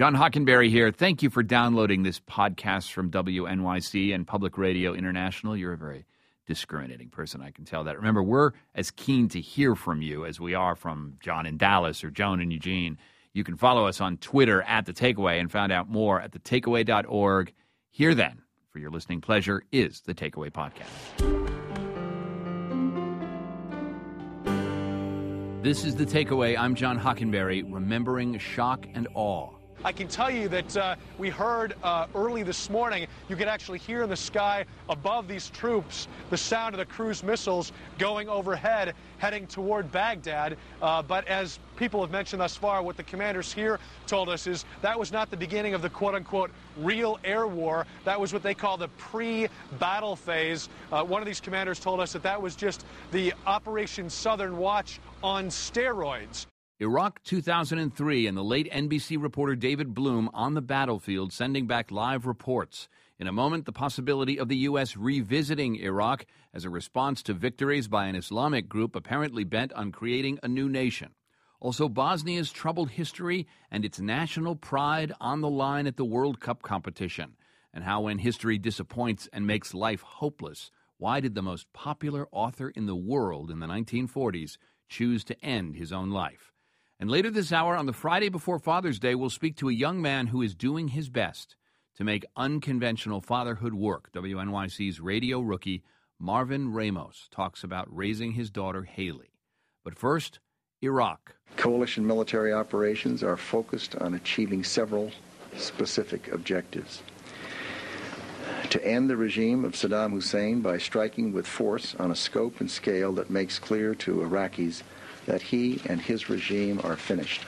John Hockenberry here. Thank you for downloading this podcast from WNYC and Public Radio International. You're a very discriminating person, I can tell that. Remember, we're as keen to hear from you as we are from John in Dallas or Joan in Eugene. You can follow us on Twitter at The Takeaway and find out more at thetakeaway.org. Here then, for your listening pleasure, is The Takeaway Podcast. This is The Takeaway. I'm John Hockenberry, remembering shock and awe. I can tell you that we heard early this morning, you could actually hear in the sky above these troops the sound of the cruise missiles going overhead, heading toward Baghdad. But as people have mentioned thus far, what the commanders here told us is that was not the beginning of the quote-unquote real air war. That was what they call the pre-battle phase. One of these commanders told us that that was just the Operation Southern Watch on steroids. Iraq 2003 and the late NBC reporter David Bloom on the battlefield sending back live reports. In a moment, the possibility of the U.S. revisiting Iraq as a response to victories by an Islamic group apparently bent on creating a new nation. Also, Bosnia's troubled history and its national pride on the line at the World Cup competition. And how when history disappoints and makes life hopeless, why did the most popular author in the world in the 1940s choose to end his own life? And later this hour, on the Friday before Father's Day, we'll speak to a young man who is doing his best to make unconventional fatherhood work. WNYC's radio rookie Marvin Ramos talks about raising his daughter Haley. But first, Iraq. Coalition military operations are focused on achieving several specific objectives. To end the regime of Saddam Hussein by striking with force on a scope and scale that makes clear to Iraqis that he and his regime are finished.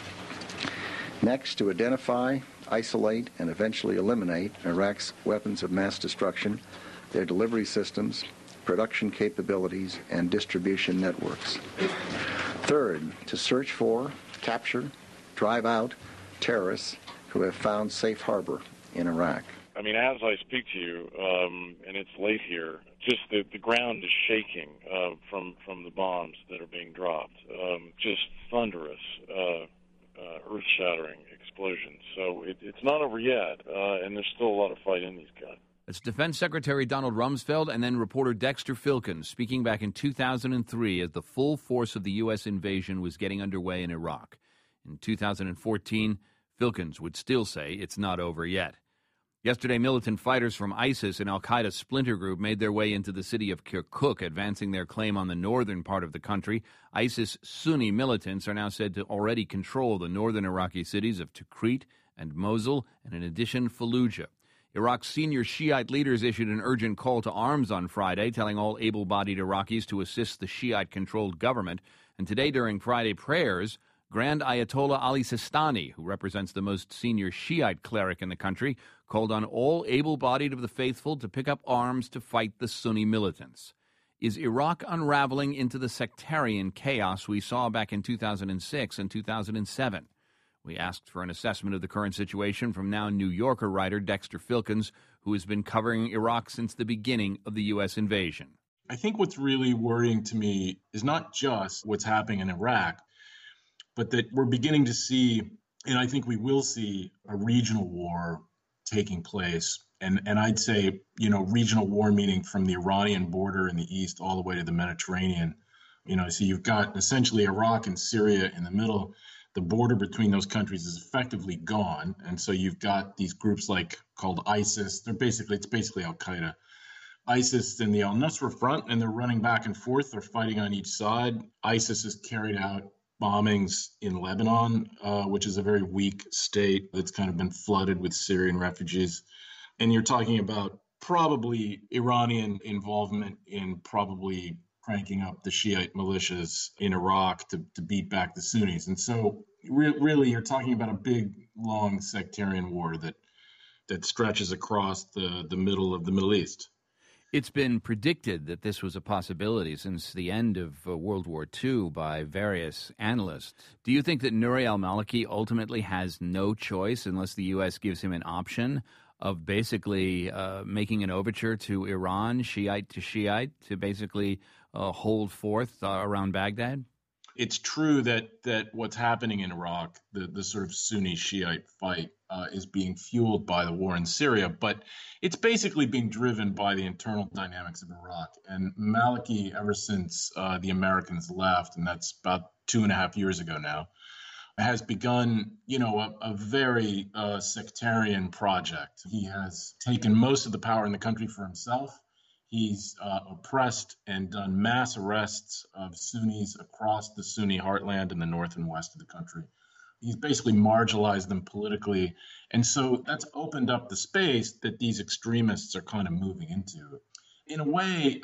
Next, to identify, isolate, and eventually eliminate Iraq's weapons of mass destruction, their delivery systems, production capabilities, and distribution networks. Third, to search for, capture, drive out terrorists who have found safe harbor in Iraq. I mean, as I speak to you, and it's late here, just the ground is shaking from the bombs that are being dropped. Just thunderous, earth-shattering explosions. So it's not over yet, and there's still a lot of fight in these guys. It's Defense Secretary Donald Rumsfeld and then reporter Dexter Filkins speaking back in 2003 as the full force of the U.S. invasion was getting underway in Iraq. In 2014, Filkins would still say it's not over yet. Yesterday, militant fighters from ISIS and al-Qaeda splinter group made their way into the city of Kirkuk, advancing their claim on the northern part of the country. ISIS Sunni militants are now said to already control the northern Iraqi cities of Tikrit and Mosul, and in addition, Fallujah. Iraq's senior Shiite leaders issued an urgent call to arms on Friday, telling all able-bodied Iraqis to assist the Shiite-controlled government. And today, during Friday prayers, Grand Ayatollah Ali Sistani, who represents the most senior Shiite cleric in the country, called on all able-bodied of the faithful to pick up arms to fight the Sunni militants. Is Iraq unraveling into the sectarian chaos we saw back in 2006 and 2007? We asked for an assessment of the current situation from now New Yorker writer Dexter Filkins, who has been covering Iraq since the beginning of the U.S. invasion. I think what's really worrying to me is not just what's happening in Iraq, but that we're beginning to see, and I think we will see, a regional war taking place. And I'd say, regional war meaning from the Iranian border in the east all the way to the Mediterranean. So you've got essentially Iraq and Syria in the middle. The border between those countries is effectively gone. And so you've got these groups called ISIS. It's basically Al-Qaeda. ISIS in the al-Nusra front, and they're running back and forth. They're fighting on each side. ISIS has carried out bombings in Lebanon, which is a very weak state that's kind of been flooded with Syrian refugees. And you're talking about probably Iranian involvement in probably cranking up the Shiite militias in Iraq to beat back the Sunnis. And so really you're talking about a big, long sectarian war that stretches across the middle of the Middle East. It's been predicted that this was a possibility since the end of World War II by various analysts. Do you think that Nouri al-Maliki ultimately has no choice unless the U.S. gives him an option of basically making an overture to Iran, Shiite, to basically hold forth around Baghdad? It's true that what's happening in Iraq, the sort of Sunni Shiite fight, is being fueled by the war in Syria, but it's basically being driven by the internal dynamics of Iraq. And Maliki, ever since the Americans left, and that's about 2.5 years ago now, has begun, a very sectarian project. He has taken most of the power in the country for himself. He's oppressed and done mass arrests of Sunnis across the Sunni heartland in the north and west of the country. He's basically marginalized them politically. And so that's opened up the space that these extremists are kind of moving into. In a way,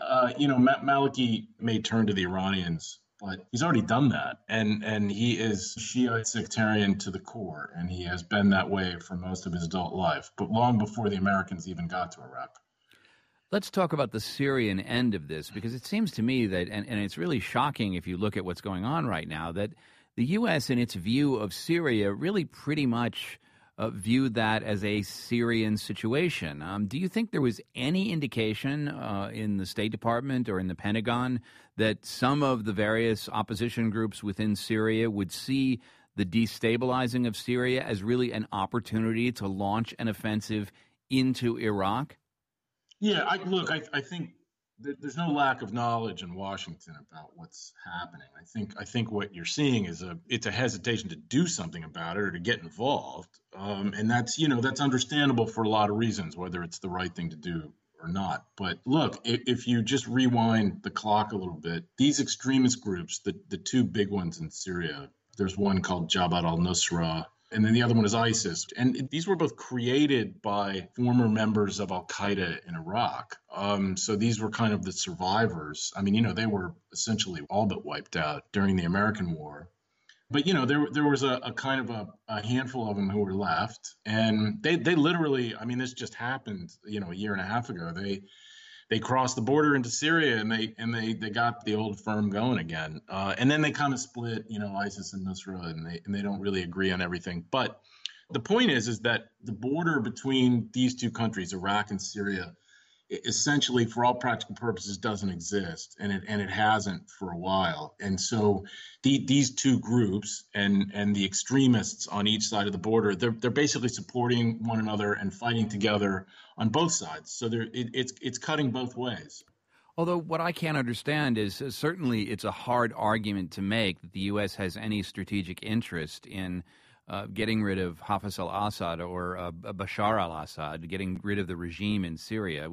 Maliki may turn to the Iranians, but he's already done that. And he is Shiite sectarian to the core, and he has been that way for most of his adult life, but long before the Americans even got to Iraq. Let's talk about the Syrian end of this, because it seems to me that, and it's really shocking if you look at what's going on right now, that the U.S. in its view of Syria really pretty much viewed that as a Syrian situation. Do you think there was any indication in the State Department or in the Pentagon that some of the various opposition groups within Syria would see the destabilizing of Syria as really an opportunity to launch an offensive into Iraq? Yeah, I think there's no lack of knowledge in Washington about what's happening. I think what you're seeing is it's a hesitation to do something about it or to get involved, and that's understandable for a lot of reasons, whether it's the right thing to do or not. But look, if you just rewind the clock a little bit, these extremist groups, the two big ones in Syria, there's one called Jabhat al-Nusra, and then the other one is ISIS. And these were both created by former members of Al-Qaeda in Iraq. So these were kind of the survivors. I mean, they were essentially all but wiped out during the American War. But, there was a kind of a handful of them who were left. And they literally, I mean, this just happened, a year and a half ago. They crossed the border into Syria and they got the old firm going again. And then they kind of split, ISIS and Nusra, and they don't really agree on everything. But the point is that the border between these two countries, Iraq and Syria, essentially, for all practical purposes, doesn't exist, and it hasn't for a while. And so these two groups and the extremists on each side of the border, they're basically supporting one another and fighting together on both sides. So it's cutting both ways. Although what I can't understand is certainly it's a hard argument to make that the U.S. has any strategic interest in getting rid of Hafez al-Assad or Bashar al-Assad, getting rid of the regime in Syria.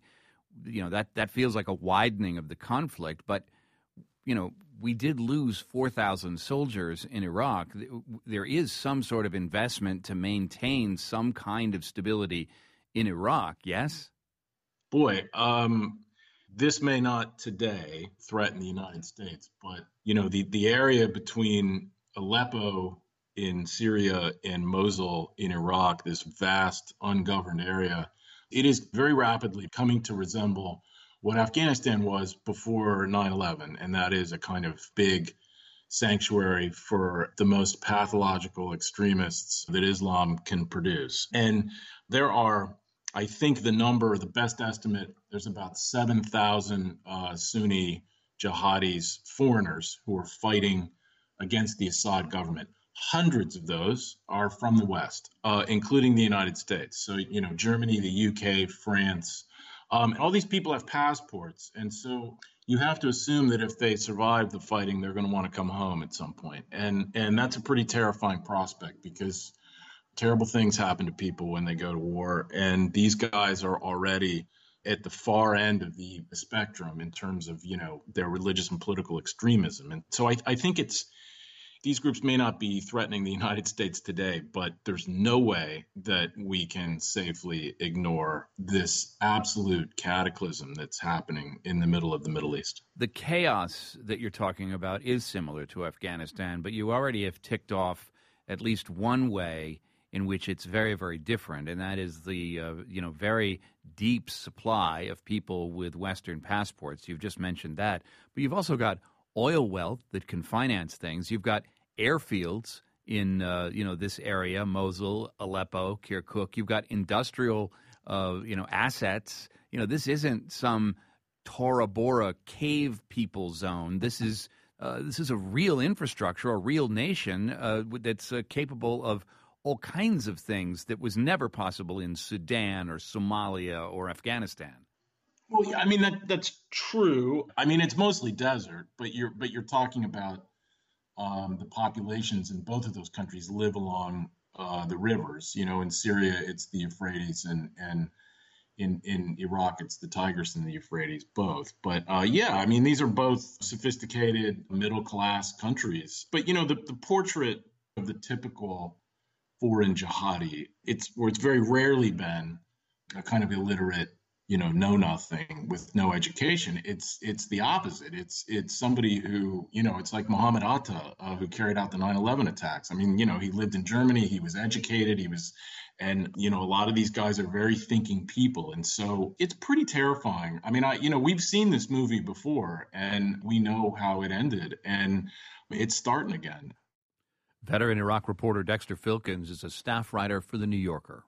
That feels like a widening of the conflict. But, we did lose 4,000 soldiers in Iraq. There is some sort of investment to maintain some kind of stability in Iraq, yes? Boy, this may not today threaten the United States, but, the area between Aleppo in Syria and Mosul in Iraq, this vast ungoverned area, it is very rapidly coming to resemble what Afghanistan was before 9/11, and that is a kind of big sanctuary for the most pathological extremists that Islam can produce. And there are, I think the best estimate, there's about 7,000 Sunni jihadis, foreigners, who are fighting against the Assad government. Hundreds of those are from the West, including the United States. So, Germany, the UK, France, and all these people have passports. And so you have to assume that if they survive the fighting, they're going to want to come home at some point. And that's a pretty terrifying prospect, because terrible things happen to people when they go to war. And these guys are already at the far end of the spectrum in terms of, their religious and political extremism. And so I think these groups may not be threatening the United States today, but there's no way that we can safely ignore this absolute cataclysm that's happening in the middle of the Middle East. The chaos that you're talking about is similar to Afghanistan, but you already have ticked off at least one way in which it's very, very different, and that is the very deep supply of people with Western passports. You've just mentioned that, but you've also got oil wealth that can finance things. You've got airfields in this area, Mosul, Aleppo, Kirkuk. You've got industrial assets. This isn't some Tora Bora cave people zone. This is this is a real infrastructure, a real nation that's capable of all kinds of things that was never possible in Sudan or Somalia or Afghanistan. Well, yeah, I mean that's true. I mean it's mostly desert, but you're talking about the populations in both of those countries live along the rivers. You know, in Syria it's the Euphrates, and in Iraq it's the Tigris and the Euphrates, both. But yeah, I mean these are both sophisticated middle class countries. But you know the portrait of the typical foreign jihadi, it's very rarely been a kind of illiterate, know nothing with no education. It's the opposite. It's somebody who, it's like Muhammad Atta, who carried out the 9/11 attacks. I mean, he lived in Germany, he was educated, and a lot of these guys are very thinking people. And so it's pretty terrifying. I mean, we've seen this movie before and we know how it ended, and it's starting again. Veteran Iraq reporter Dexter Filkins is a staff writer for The New Yorker.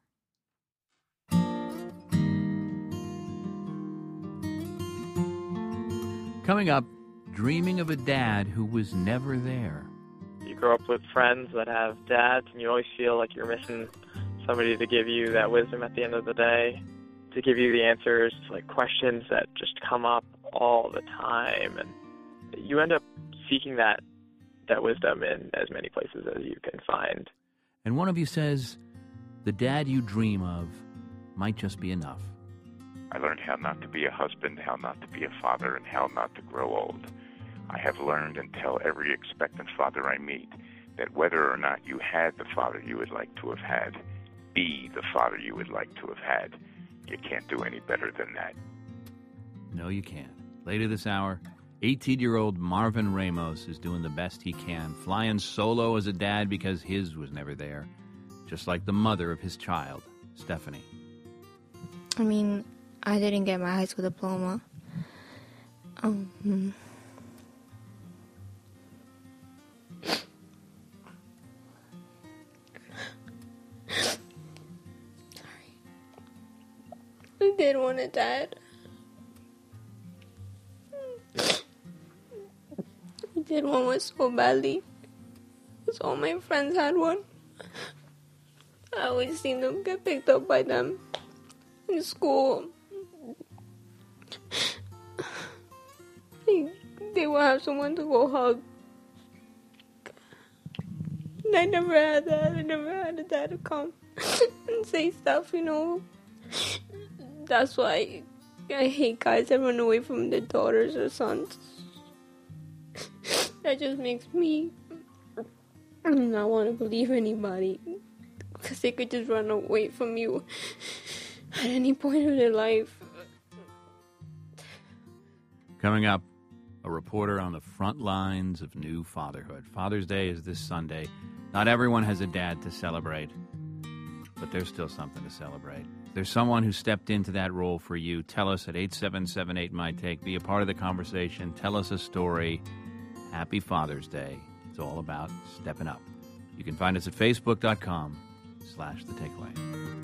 Coming up, dreaming of a dad who was never there. You grow up with friends that have dads, and you always feel like you're missing somebody to give you that wisdom at the end of the day, to give you the answers to questions that just come up all the time. And you end up seeking that wisdom in as many places as you can find. And one of you says, the dad you dream of might just be enough. I learned how not to be a husband, how not to be a father, and how not to grow old. I have learned and tell every expectant father I meet that whether or not you had the father you would like to have had, be the father you would like to have had. You can't do any better than that. No, you can't. Later this hour, 18-year-old Marvin Ramos is doing the best he can, flying solo as a dad because his was never there, just like the mother of his child, Stephanie. I mean, I didn't get my high school diploma. I did want a dad. I did want one so badly, because all my friends had one. I always seen them get picked up by them in school. They will have someone to go hug. And I never had that. I never had a dad to come and say stuff, That's why I hate guys that run away from their daughters or sons. That just makes me not want to believe anybody, because they could just run away from you at any point of their life. Coming up, a reporter on the front lines of new fatherhood. Father's Day is this Sunday. Not everyone has a dad to celebrate, but there's still something to celebrate. There's someone who stepped into that role for you. Tell us at 877-8MY-TAKE. Be a part of the conversation. Tell us a story. Happy Father's Day. It's all about stepping up. You can find us at facebook.com/thetakeaway.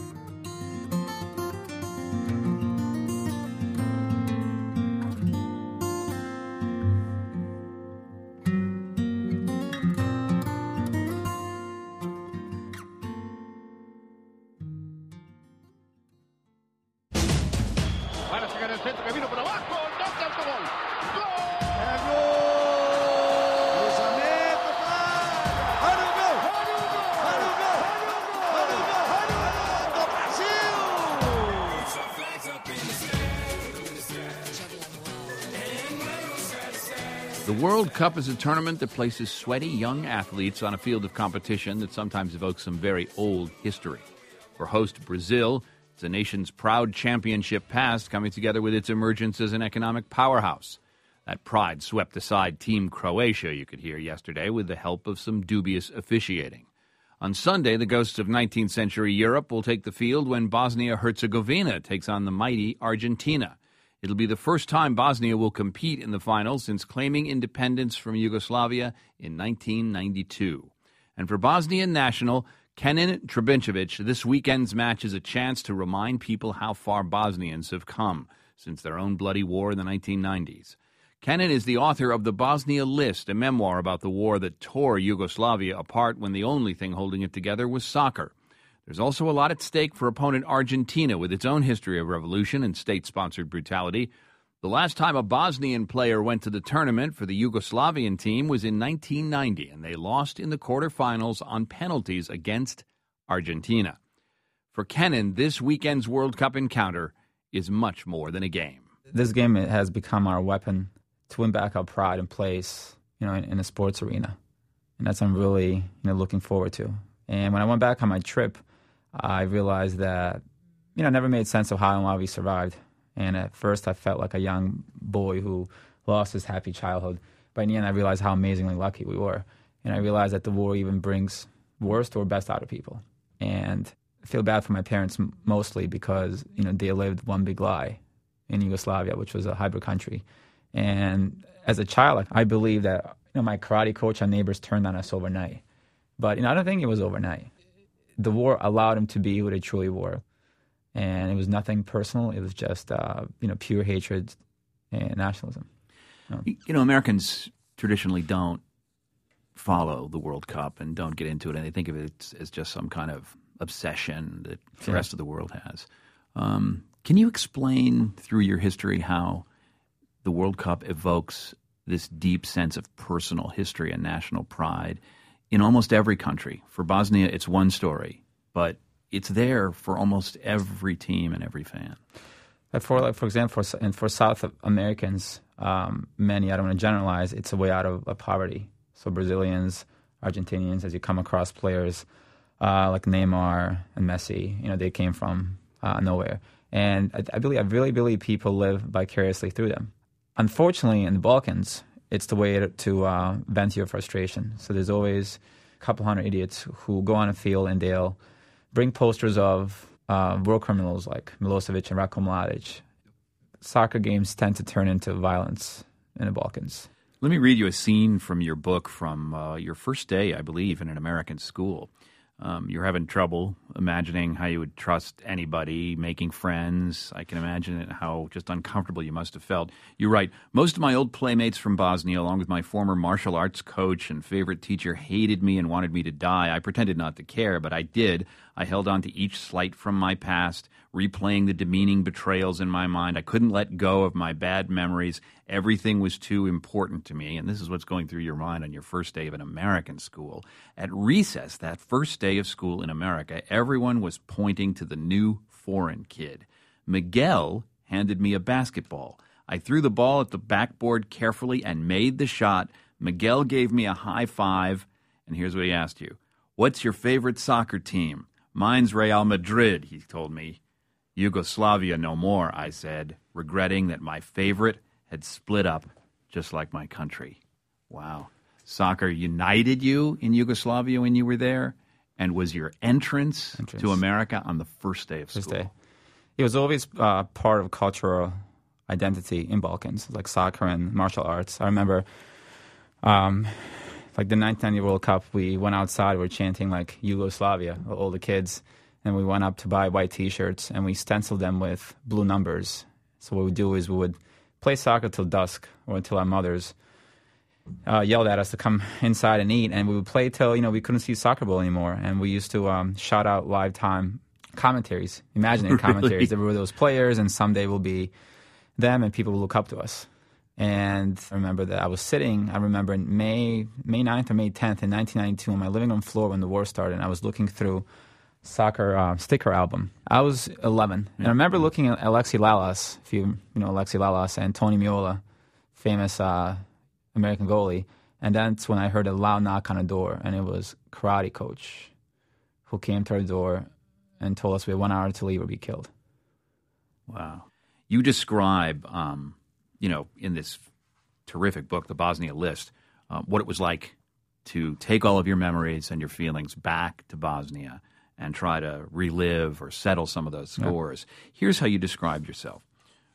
The World Cup is a tournament that places sweaty young athletes on a field of competition that sometimes evokes some very old history. For host Brazil, it's a nation's proud championship past coming together with its emergence as an economic powerhouse. That pride swept aside Team Croatia, you could hear yesterday, with the help of some dubious officiating. On Sunday, the ghosts of 19th century Europe will take the field when Bosnia-Herzegovina takes on the mighty Argentina. It'll be the first time Bosnia will compete in the final since claiming independence from Yugoslavia in 1992. And for Bosnian national Kenan Trebinčević, this weekend's match is a chance to remind people how far Bosnians have come since their own bloody war in the 1990s. Kenan is the author of The Bosnia List, a memoir about the war that tore Yugoslavia apart when the only thing holding it together was soccer. There's also a lot at stake for opponent Argentina with its own history of revolution and state-sponsored brutality. The last time a Bosnian player went to the tournament for the Yugoslavian team was in 1990, and they lost in the quarterfinals on penalties against Argentina. For Kenan, this weekend's World Cup encounter is much more than a game. This game has become our weapon to win back our pride and place, in a sports arena. And that's what I'm really, looking forward to. And when I went back on my trip, I realized that, it never made sense of how and why we survived. And at first I felt like a young boy who lost his happy childhood. But in the end, I realized how amazingly lucky we were. And I realized that the war even brings worst or best out of people. And I feel bad for my parents mostly because, they lived one big lie in Yugoslavia, which was a hybrid country. And as a child, I believe that my karate coach and neighbors turned on us overnight. But I don't think it was overnight. The war allowed them to be who they truly were. And it was nothing personal. It was just, pure hatred and nationalism. Americans traditionally don't follow the World Cup and don't get into it, and they think of it as just some kind of obsession that the rest of the world has. Can you explain through your history how the World Cup evokes this deep sense of personal history and national pride in almost every country? For Bosnia, it's one story, but it's there for almost every team and every fan. For example, for South Americans, many, I don't want to generalize, it's a way out of poverty. So Brazilians, Argentinians, as you come across players like Neymar and Messi, they came from nowhere. And I really believe people live vicariously through them. Unfortunately, in the Balkans, it's the way to vent your frustration. So there's always a couple hundred idiots who go on a field and they'll bring posters of war criminals like Milosevic and Ratko Mladic. Soccer games tend to turn into violence in the Balkans. Let me read you a scene from your book from your first day, I believe, in an American school. You're having trouble imagining how you would trust anybody, making friends. I can imagine how just uncomfortable you must have felt. You write, most of my old playmates from Bosnia, along with my former martial arts coach and favorite teacher, hated me and wanted me to die. I pretended not to care, but I did. I held on to each slight from my past, replaying the demeaning betrayals in my mind. I couldn't let go of my bad memories. Everything was too important to me. And this is what's going through your mind on your first day of an American school. At recess, that first day of school in America, everyone was pointing to the new foreign kid. Miguel handed me a basketball. I threw the ball at the backboard carefully and made the shot. Miguel gave me a high five, and here's what he asked you. What's your favorite soccer team? Mine's Real Madrid, he told me. Yugoslavia no more, I said, regretting that my favorite had split up just like my country. Wow. Soccer united you in Yugoslavia when you were there and was your entrance to America on the first day of school. First day. It was always part of cultural identity in Balkans, like soccer and martial arts. I remember like the 1990 World Cup, we went outside, we were chanting like Yugoslavia, all the kids, and we went up to buy white T-shirts and we stenciled them with blue numbers. So what we would do is we would play soccer till dusk or until our mothers yelled at us to come inside and eat, and we would play till we couldn't see soccer ball anymore. And we used to shout out live time commentaries, imaginary commentaries. Really? There were those players, and someday we'll be them, and people will look up to us. And I remember that I remember in May 9th or May 10th in 1992 on my living room floor when the war started, and I was looking through soccer sticker album. I was 11. And I remember looking at Alexi Lalas, if you know Alexi Lalas, and Tony Meola, famous American goalie. And that's when I heard a loud knock on the door, and it was karate coach who came to our door and told us we had 1 hour to leave or be killed. Wow. You describe, in this terrific book, The Bosnia List, what it was like to take all of your memories and your feelings back to Bosnia and try to relive or settle some of those scores. Yeah. Here's how you described yourself.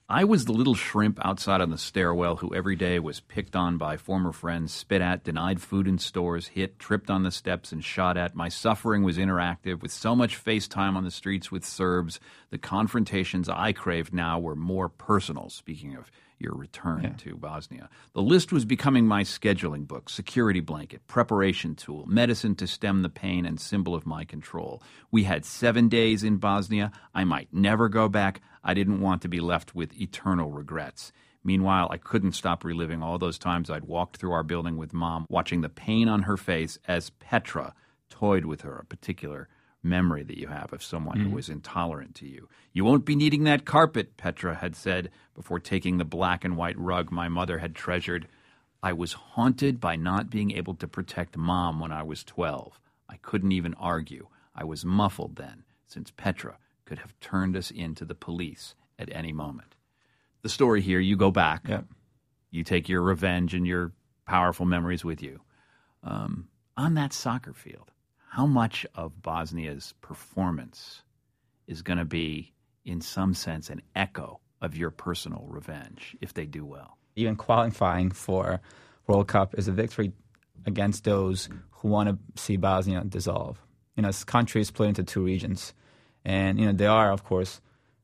I was the little shrimp outside on the stairwell who every day was picked on by former friends, spit at, denied food in stores, hit, tripped on the steps, and shot at. My suffering was interactive. With so much face time on the streets with Serbs, the confrontations I craved now were more personal, speaking of your return to Bosnia. The list was becoming my scheduling book, security blanket, preparation tool, medicine to stem the pain, and symbol of my control. We had 7 days in Bosnia. I might never go back. I didn't want to be left with eternal regrets. Meanwhile, I couldn't stop reliving all those times I'd walked through our building with Mom, watching the pain on her face as Petra toyed with her, a particular memory that you have of someone who was intolerant to you. You won't be needing that carpet, Petra had said before taking the black and white rug my mother had treasured. I was haunted by not being able to protect Mom when I was 12. I couldn't even argue. I was muffled then, since Petra could have turned us into the police at any moment. The story here, you go back. Yep. You take your revenge and your powerful memories with you. On that soccer field, how much of Bosnia's performance is going to be, in some sense, an echo of your personal revenge if they do well? Even qualifying for World Cup is a victory against those who want to see Bosnia dissolve. This country is split into 2 regions. And, there are, of course,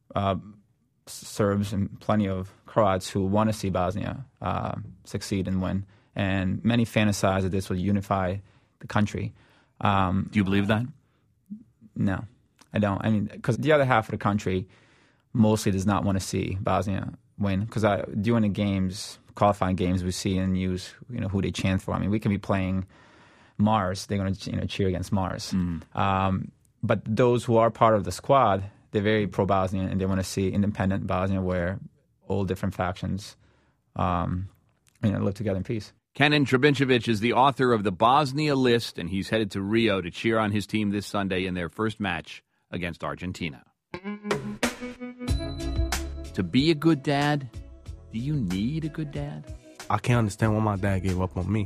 Serbs and plenty of Croats who want to see Bosnia succeed and win. And many fantasize that this will unify the country. Do you believe that? No, I don't. I mean, because the other half of the country mostly does not want to see Bosnia win. Because during the games, qualifying games, we see in news, who they chant for. I mean, we can be playing Mars. They're going to cheer against Mars. But those who are part of the squad, they're very pro-Bosnian, and they want to see independent Bosnia where all different factions live together in peace. Kenan Trabinčević is the author of the Bosnia List, and he's headed to Rio to cheer on his team this Sunday in their first match against Argentina. To be a good dad, do you need a good dad? I can't understand why my dad gave up on me.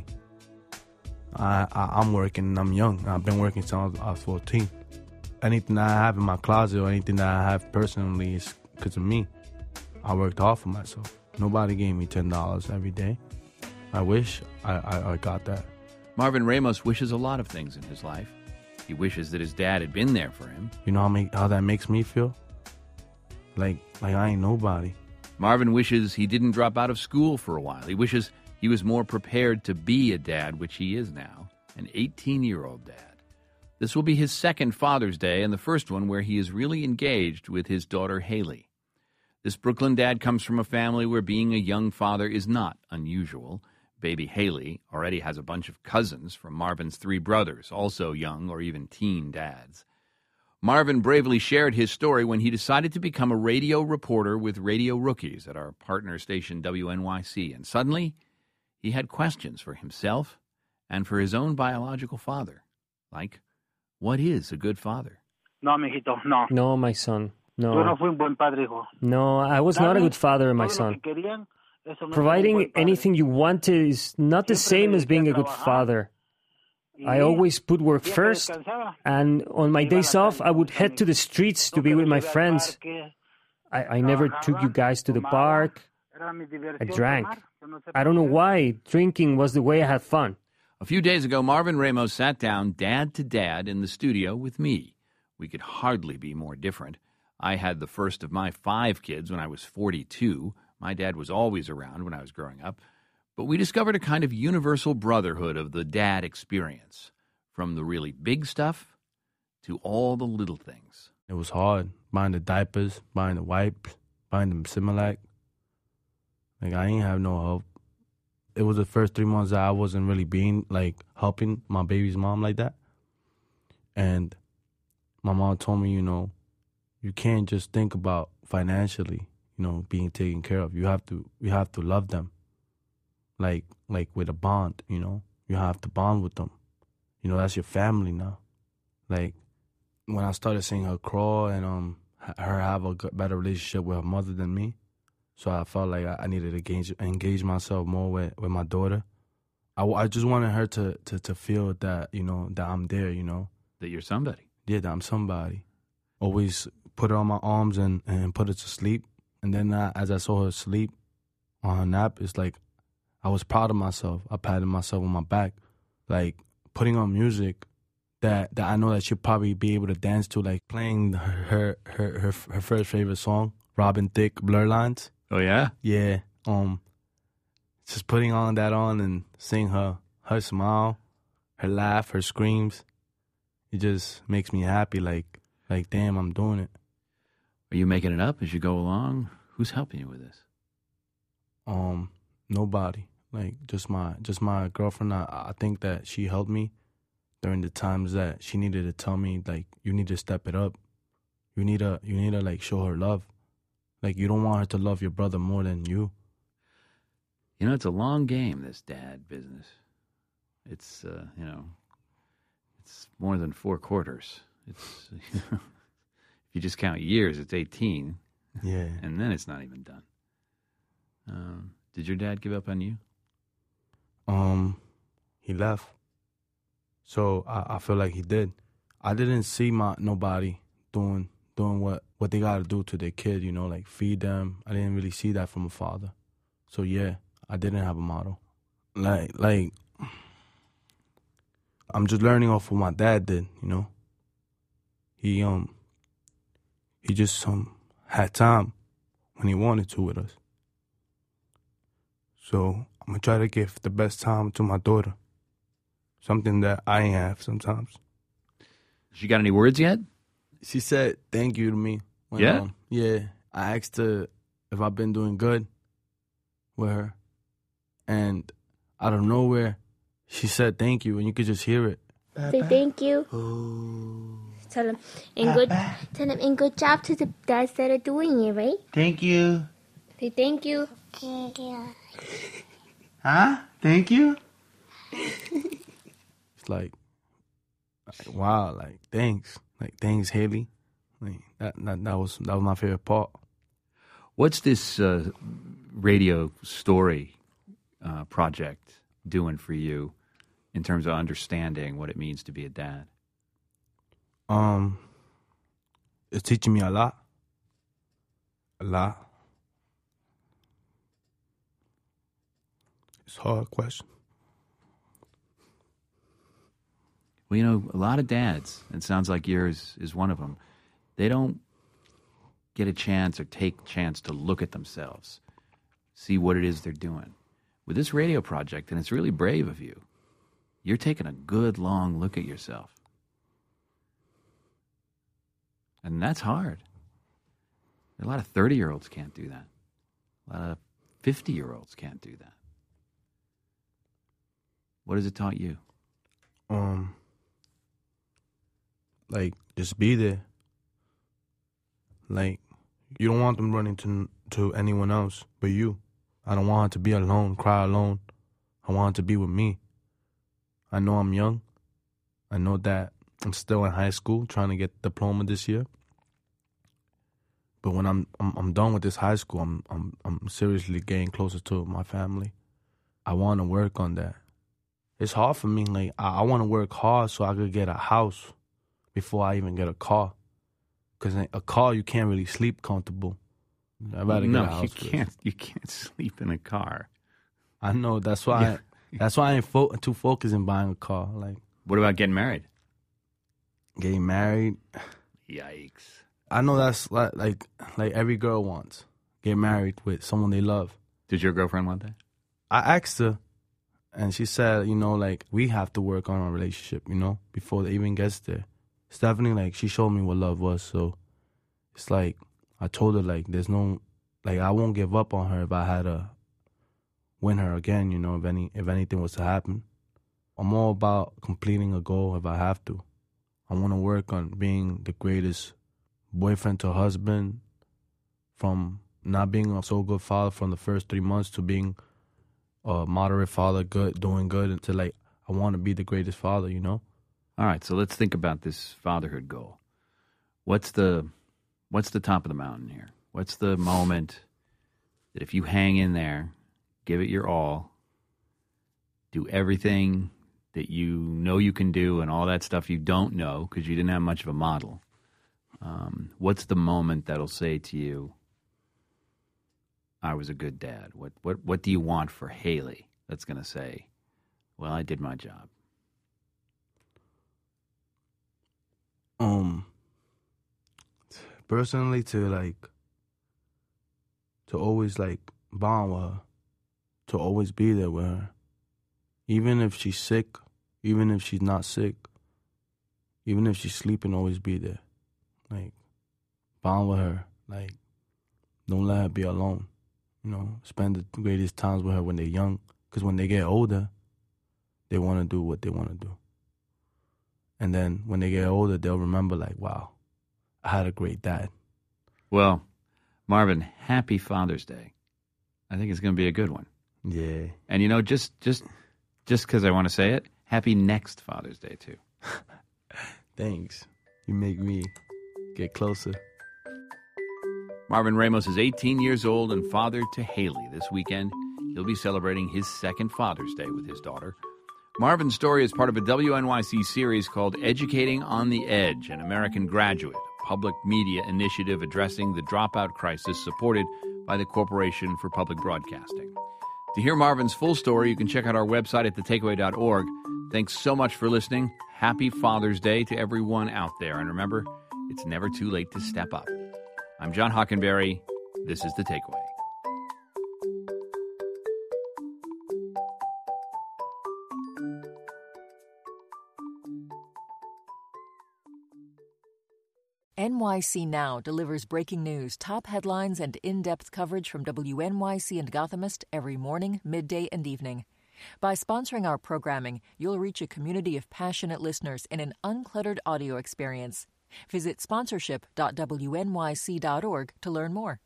I'm working and I'm young. I've been working since I was 14. Anything that I have in my closet or anything that I have personally is because of me. I worked hard for myself. Nobody gave me $10 every day. I wish I got that. Marvin Ramos wishes a lot of things in his life. He wishes that his dad had been there for him. You know how that makes me feel? Like I ain't nobody. Marvin wishes he didn't drop out of school for a while. He wishes he was more prepared to be a dad, which he is now, an 18-year-old dad. This will be his second Father's Day and the first one where he is really engaged with his daughter, Haley. This Brooklyn dad comes from a family where being a young father is not unusual. Baby Haley already has a bunch of cousins from Marvin's 3 brothers, also young or even teen dads. Marvin bravely shared his story when he decided to become a radio reporter with Radio Rookies at our partner station WNYC, and suddenly he had questions for himself and for his own biological father, like, what is a good father? No, mijito, no. No, my son. No. Yo no fui un buen padre, hijo. No, I was not a good father, my son. Providing anything you wanted is not the same as being a good father. I always put work first, and on my days off, I would head to the streets to be with my friends. I never took you guys to the park. I drank. I don't know why. Drinking was the way I had fun. A few days ago, Marvin Ramos sat down dad to dad in the studio with me. We could hardly be more different. I had the first of my 5 kids when I was 42. My dad was always around when I was growing up. But we discovered a kind of universal brotherhood of the dad experience, from the really big stuff to all the little things. It was hard, buying the diapers, buying the wipes, buying the Similac. I ain't have no help. It was the first 3 months that I wasn't really being, helping my baby's mom like that. And my mom told me, you can't just think about financially, being taken care of. You have to love them. Like with a bond, you have to bond with them. That's your family now. When I started seeing her crawl and her have a better relationship with her mother than me, so I felt like I needed to engage myself more with my daughter. I just wanted her to feel that, that I'm there, That you're somebody. Yeah, that I'm somebody. Always put her on my arms and put her to sleep And then as I saw her sleep on her nap, it's like I was proud of myself. I patted myself on my back, like putting on music that I know that she'll probably be able to dance to, like playing her first favorite song, Robin Thicke, Blur Lines. Oh yeah? Yeah. Just putting that on and seeing her smile, her laugh, her screams. It just makes me happy, like damn, I'm doing it. Are you making it up as you go along? Who's helping you with this? Nobody. Like just my girlfriend. I think that she helped me during the times that she needed to tell me, like, you need to step it up. You need to like show her love. Like, you don't want her to love your brother more than you. You know, it's a long game, this dad business. It's it's more than 4 quarters. It's if you just count years, it's 18. Yeah. And then it's not even done. Did your dad give up on you? He left. So I feel like he did. I didn't see nobody doing what they gotta do to their kid, you know, like feed them. I didn't really see that from a father. So yeah, I didn't have a model. Like I'm just learning off what my dad did, you know. He just had time when he wanted to with us. So I'm gonna try to give the best time to my daughter. Something that I ain't have sometimes. She got any words yet? She said thank you to me. Yeah? Yeah. I asked her if I've been doing good with her. And out of nowhere, she said thank you, and you could just hear it. Say thank you. Tell him in good job to the dads that are doing it, right? Thank you. Say thank you. Thank you. Huh? Thank you? It's like wow, like thanks. Like thanks, Haley. Like that was my favorite part. What's this radio story project doing for you in terms of understanding what it means to be a dad? It's teaching me a lot. A lot. It's a hard question. Well, you know, a lot of dads, it sounds like yours is one of them, they don't get a chance or take a chance to look at themselves, see what it is they're doing. With this radio project, and it's really brave of you, you're taking a good, long look at yourself. And that's hard. A lot of 30-year-olds can't do that. A lot of 50-year-olds can't do that. What has it taught you? Like, just be there. Like, you don't want them running to anyone else but you. I don't want her to be alone, cry alone. I want her to be with me. I know I'm young. I know that I'm still in high school trying to get a diploma this year. But when I'm done with this high school, I'm seriously getting closer to my family. I want to work on that. It's hard for me. Like, I want to work hard so I could get a house before I even get a car. Because a car, you can't really sleep comfortable. I'd rather get a house. You can't sleep in a car. I know. That's why. That's why I ain't too focused in buying a car. Like, what about getting married? Getting married. Yikes. I know that's like every girl wants. Get married with someone they love. Did your girlfriend want that? I asked her, and she said, you know, like, we have to work on our relationship, you know, before it even gets there. Stephanie, like, she showed me what love was, so it's like, I told her, like, there's no, like, I won't give up on her if I had to win her again, you know, if anything was to happen. I'm all about completing a goal if I have to. I want to work on being the greatest boyfriend to husband, from not being a so good father from the first 3 months to being a moderate father, doing good, until, like, I want to be the greatest father, you know? All right, so let's think about this fatherhood goal. What's the top of the mountain here? What's the moment that if you hang in there, give it your all, do everything that you know you can do and all that stuff you don't know because you didn't have much of a model, what's the moment that'll say to you, I was a good dad? What do you want for Haley that's going to say, well, I did my job? Personally, to always bond with her, to always be there with her, even if she's sick, even if she's not sick, even if she's sleeping, always be there. Bond with her. Don't let her be alone. Spend the greatest times with her when they're young, because when they get older, they want to do what they want to do. And then when they get older, they'll remember, wow, I had a great dad. Well, Marvin, happy Father's Day. I think it's going to be a good one. Yeah. And, just because I want to say it, happy next Father's Day, too. Thanks. You make me get closer. Marvin Ramos is 18 years old and father to Haley this weekend. He'll be celebrating his second Father's Day with his daughter. Marvin's story is part of a WNYC series called Educating on the Edge, an American Graduate, a public media initiative addressing the dropout crisis supported by the Corporation for Public Broadcasting. To hear Marvin's full story, you can check out our website at thetakeaway.org. Thanks so much for listening. Happy Father's Day to everyone out there. And remember, it's never too late to step up. I'm John Hockenberry. This is The Takeaway. NYC Now delivers breaking news, top headlines, and in-depth coverage from WNYC and Gothamist every morning, midday, and evening. By sponsoring our programming, you'll reach a community of passionate listeners in an uncluttered audio experience. Visit sponsorship.wnyc.org to learn more.